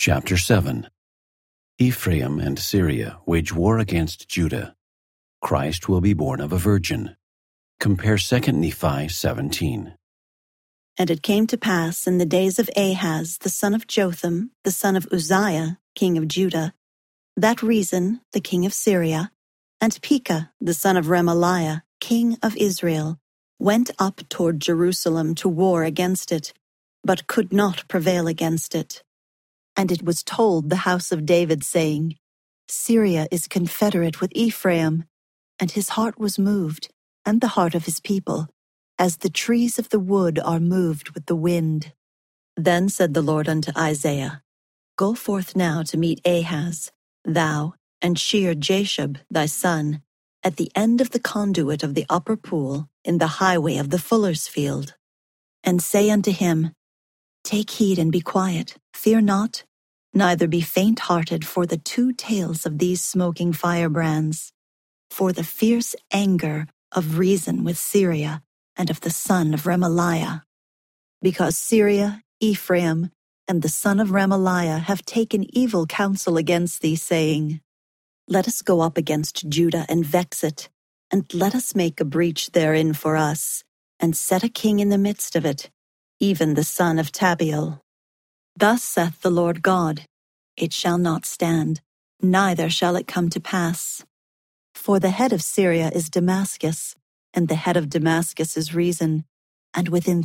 Chapter 7. Ephraim and Syria wage war against Judah. Christ will be born of a virgin. Compare 2 Nephi 17. And it came to pass in the days of Ahaz, the son of Jotham, the son of Uzziah, king of Judah, that Rezin, the king of Syria, and Pekah, the son of Remaliah, king of Israel, went up toward Jerusalem to war against it, but could not prevail against it. And it was told the house of David, saying, Syria is confederate with Ephraim. And his heart was moved, and the heart of his people, as the trees of the wood are moved with the wind. Then said the Lord unto Isaiah, Go forth now to meet Ahaz, thou, and Shear-Jashub thy son, at the end of the conduit of the upper pool, in the highway of the fuller's field. And say unto him, Take heed and be quiet, fear not, neither be faint-hearted for the two tails of these smoking firebrands, for the fierce anger of Rezin with Syria and of the son of Remaliah. Because Syria, Ephraim, and the son of Remaliah have taken evil counsel against thee, saying, Let us go up against Judah and vex it, and let us make a breach therein for us, and set a king in the midst of it, even the son of Tabiel. Thus saith the Lord God, It shall not stand, neither shall it come to pass. For the head of Syria is Damascus, and the head of Damascus is Rezin, and within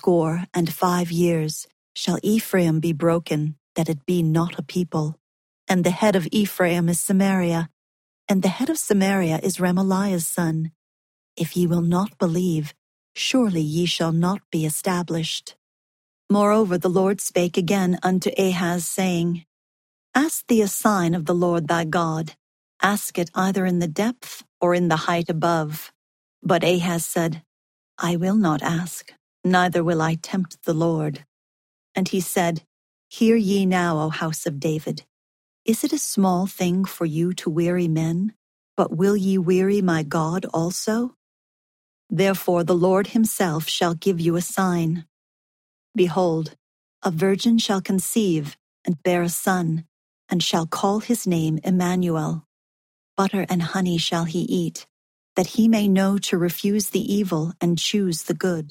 65 years shall Ephraim be broken, that it be not a people. And the head of Ephraim is Samaria, and the head of Samaria is Remaliah's son. If ye will not believe, surely ye shall not be established. Moreover the Lord spake again unto Ahaz, saying, Ask thee a sign of the Lord thy God. Ask it either in the depth or in the height above. But Ahaz said, I will not ask, neither will I tempt the Lord. And he said, Hear ye now, O house of David. Is it a small thing for you to weary men? But will ye weary my God also? Therefore the Lord himself shall give you a sign. Behold, a virgin shall conceive and bear a son, and shall call his name Emmanuel. Butter and honey shall he eat, that he may know to refuse the evil and choose the good.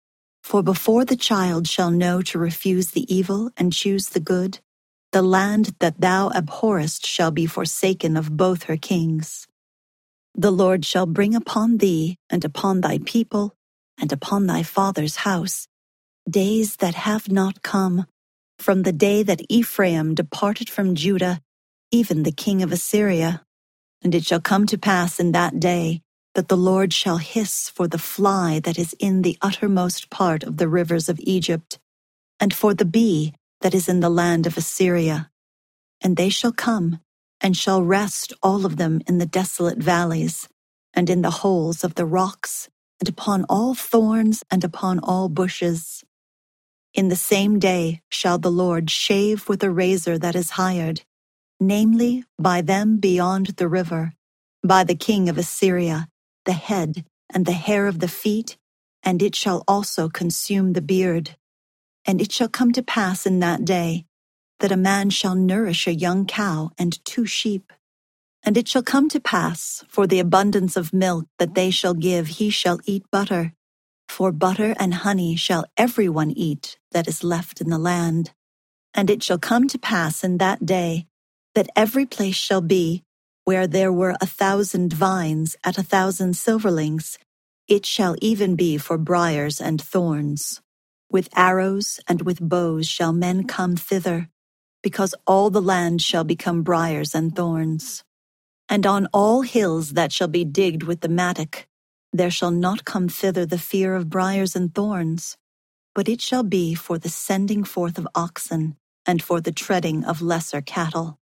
For before the child shall know to refuse the evil and choose the good, the land that thou abhorrest shall be forsaken of both her kings. The Lord shall bring upon thee and upon thy people and upon thy father's house days that have not come, from the day that Ephraim departed from Judah, even the king of Assyria. And it shall come to pass in that day that the Lord shall hiss for the fly that is in the uttermost part of the rivers of Egypt, and for the bee that is in the land of Assyria. And they shall come, and shall rest all of them in the desolate valleys, and in the holes of the rocks, and upon all thorns, and upon all bushes. In the same day shall the Lord shave with a razor that is hired, namely, by them beyond the river, by the king of Assyria, the head and the hair of the feet, and it shall also consume the beard. And it shall come to pass in that day, that a man shall nourish a young cow and 2 sheep. And it shall come to pass, for the abundance of milk that they shall give, he shall eat butter. For butter and honey shall every one eat that is left in the land. And it shall come to pass in that day, that every place shall be, where there were 1,000 vines at 1,000 silverlings, it shall even be for briars and thorns. With arrows and with bows shall men come thither, because all the land shall become briars and thorns. And on all hills that shall be digged with the mattock, there shall not come thither the fear of briars and thorns, but it shall be for the sending forth of oxen, and for the treading of lesser cattle.